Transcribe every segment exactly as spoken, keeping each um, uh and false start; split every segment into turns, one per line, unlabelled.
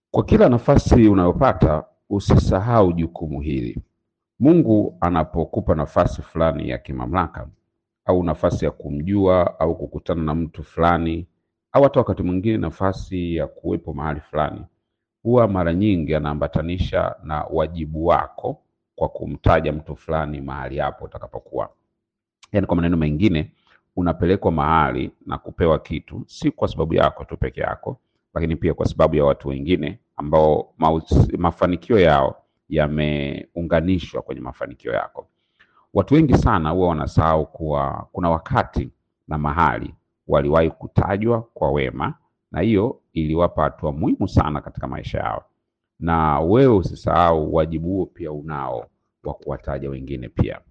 Kwa kila nafasi unayopata, usisahau jukumu hili. Mungu anapokupa nafasi fulani ya kimamlaka au nafasi ya kumjua au kukutana na mtu fulani au hata wakati mwingine nafasi ya kuwepo mahali fulani, huwa mara nyingi anaambatanisha na wajibu wako kwa kumtaja mtu fulani mahali hapo utakapokuwa. Yaani kwa maneno mengine, unapelekwa mahali na kupewa kitu si kwa sababu yako tu peke yako, lakini pia kwa sababu ya watu wengine ambao maus- mafanikio yao yameunganishwa kwenye mafanikio yako. Watu wengi sana huwa wanasahau kuwa kuna wakati na mahali waliwahi kutajwa kwa wema, na hiyo iliwapa hatua muhimu sana katika maisha yao. Na wewe usisahau wajibu huo pia unao wa kuwataja wengine pia.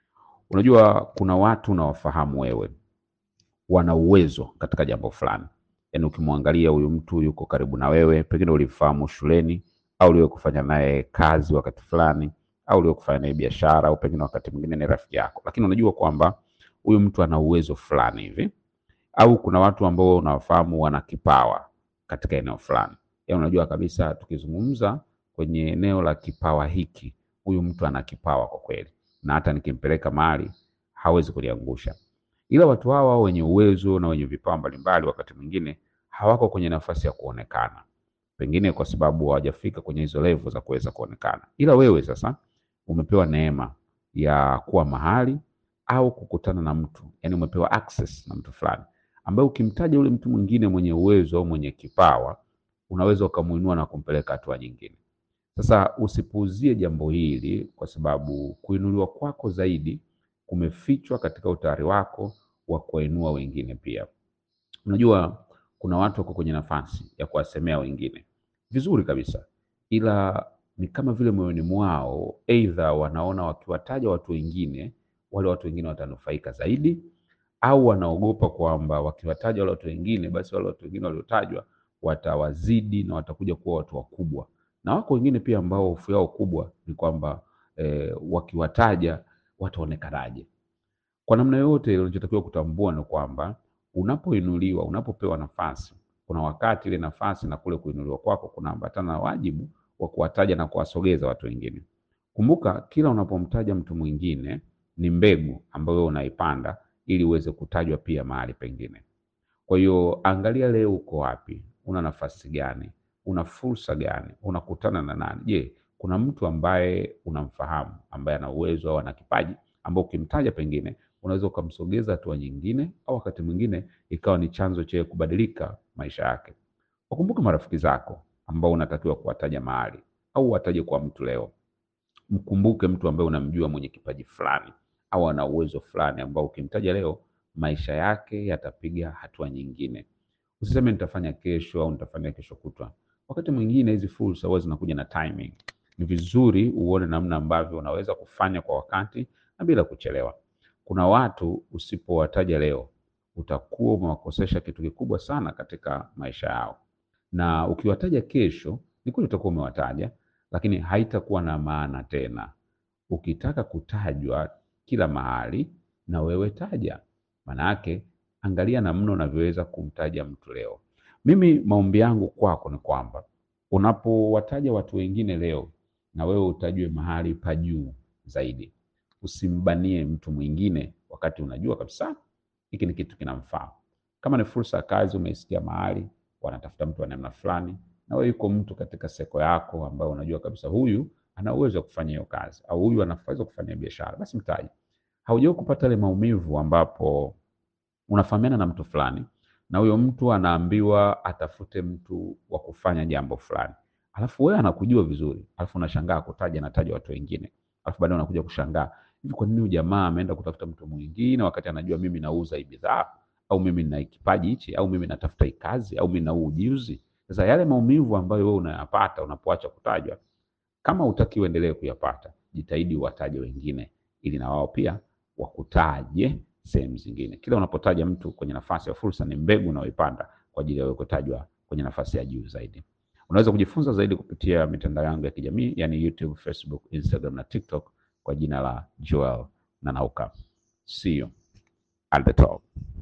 Unajua kuna watu unawafahamu wewe, wana uwezo katika jambo fulani. Yaani ukimwangalia huyu mtu yuko karibu na wewe, pengine ulifahamu shuleni au uliwahi kufanya naye kazi wakati fulani au uliwahi kufanya naye biashara au pengine wakati mwingine ni rafiki yako. Lakini unajua kwamba huyu mtu ana uwezo fulani hivi. Au kuna watu ambao unawafahamu wana kipawa katika eneo fulani. Yaani unajua kabisa tukizungumza kwenye eneo la kipawa hiki, huyu mtu ana kipawa kwa kweli. Na hata nikimpeleka mahali hawezi kuliangusha. Ila watu hawa wenye uwezo na wenye vipawa mbalimbali wakati mwingine hawako kwenye nafasi ya kuonekana. Pengine kwa sababu hawajafika kwenye hizo level za kuweza kuonekana. Ila wewe sasa umepewa neema ya kuwa mahali au kukutana na mtu. Yaani umepewa access na mtu fulani ambaye ukimtaja yule mtu mwingine mwenye uwezo au mwenye kipawa, unaweza ukamuinua na kumpeleka hatua nyingine. Sasa usipuuzie jambo hili kwa sababu kuinuliwa kwako zaidi kumefichwa katika utayari wako wa kuwainua wengine pia. Unajua kuna watu wako kwenye nafasi ya kuwasemea wengine vizuri kabisa, ila ni kama vile moyoni mwao either wanaona wakiwataja watu wengine, wale watu wengine watanufaika zaidi, au wanaogopa kwamba wakiwataja wale watu wengine, basi wale watu wengine waliotajwa watawazidi na watakuja kuwa watu wakubwa. Na wako wengine pia ambao hofu yao kubwa ni kwamba eh, wakiwataja wataonekanaje. Kwa namna yote ile unachotakiwa kutambua ni kwamba unapoinuliwa, unapopewa nafasi, kuna wakati ile nafasi na kule kuinuliwa kwako kunaambatana na wajibu wa kuwataja na kuwasogeza watu wengine. Kumbuka kila unapomtaja mtu mwingine ni mbegu ambayo wewe unaipanda ili uweze kutajwa pia mahali pengine. Kwa hiyo angalia leo uko wapi, una nafasi gani, una fursa gani, unakutana na nani. Je, kuna mtu ambaye unamfahamu, ambaye ana uwezo au ana kipaji, ambao ukimtaja pengine unaweza ukamsogeza hatua nyingine au wakati mwingine ikawa ni chanzo cha kubadilika maisha yake. Wakumbuke marafiki zako ambao unatakiwa kuwataja mahali au wataje kwa mtu leo. Mkumbuke mtu ambaye unamjua mwenye kipaji fulani au ana uwezo fulani ambao ukimtaja leo maisha yake yatapiga hatua nyingine. Usiseme nitafanya kesho au nitafanya kesho kutwa. Wakati mwingine hizi fursa huwa zinakuja na timing. Ni vizuri uone namna ambavyo unaweza kufanya kwa wakati na bila kuchelewa. Kuna watu usipowataja leo utakuwa umewakosesha kitu kikubwa sana katika maisha yao. Na ukiwataja kesho, ni kweli utakuwa umewataja, lakini haitakuwa na maana tena. Ukitaka kutajwa kila mahali na wewe taja. Maana yake angalia namna unavyoweza kumtaja mtu leo. Mimi maombi yangu kwako ni kwamba unapowataja watu wengine leo na wewe utajwe mahali pa juu zaidi. Usimbanie mtu mwingine wakati unajua kabisa hiki ni kitu kinamfaa. Kama ni fursa ya kazi umeisikia mahali wanatafuta mtu wa namna fulani, na wewe yuko mtu katika seko yako ambaye unajua kabisa huyu ana uwezo wa kufanya hiyo kazi au huyu anaweza kufanya biashara, basi mtaje. Haujawahi kupata ile maumivu ambapo unafahamiana na mtu fulani na huyo mtu anaambiwa atafute mtu wa kufanya jambo fulani, alafu wewe anakujua vizuri, alafu unashangaa kutaja nataja watu wengine, alafu baadaye unakuja kushangaa hivi, kwa nini huyu jamaa ameenda kutafuta mtu mwingine wakati anajua mimi nauza hii bidhaa au mimi nina kipaji hichi au mimi natafuta hii kazi au mimi na ujuzi. Sasa yale maumivu ambayo wewe unayapata unapoacha kutajwa, kama hutaki uendelee kuyapata, jitahidi uwataje wengine ili na wao pia wakutaje sehemu zingine. Kila unapotaja mtu kwenye nafasi ya fursa ni mbegu unaoipanda kwa ajili ya wewe kutajwa kwenye nafasi ya juu zaidi. Unaweza kujifunza zaidi kupitia mitandao yangu ya kijamii, yani YouTube, Facebook, Instagram na TikTok kwa jina la Joel Nanauka. See you at the top.